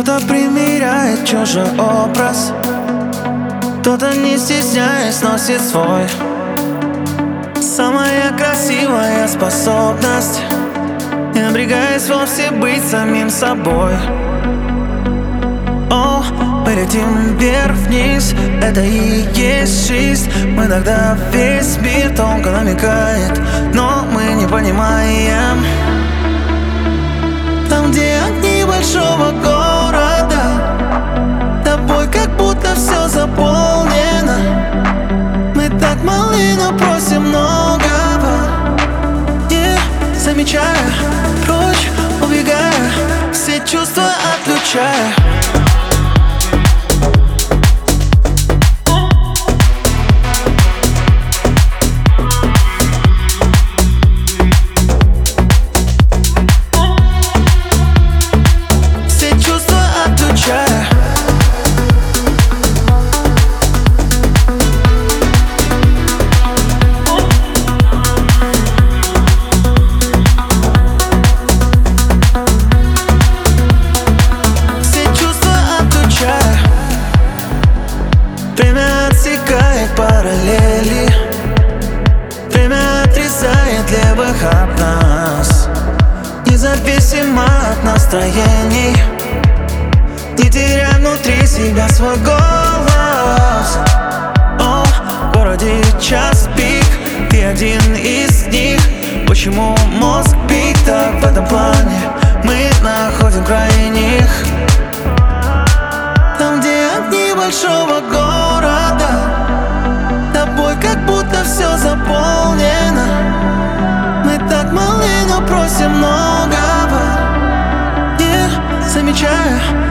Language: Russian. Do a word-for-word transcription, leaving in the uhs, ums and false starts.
Кто-то примеряет чужой образ, кто-то, не стесняясь, носит свой. Самая красивая способность, не напрягаясь вовсе быть самим собой. О, мы летим вверх-вниз, это и есть жизнь. Мы иногда весь мир тонко намекает, но мы не понимаем. Там, где огни большого города, тобой как будто все заполнено. Мы так малы, но просим многого, не замечая, прочь убегая, все чувства отключая. Время отсекает параллели, время отрезает левых от нас. Независимо от настроений, не теряй внутри себя свой голос. О, в городе час пик, ты один из них. Почему мозг пик так в этом плане? Мы находим крайних. Там, где огни большого города, тобой как будто все заполнено. Мы так малы, но просим многого, не замечая,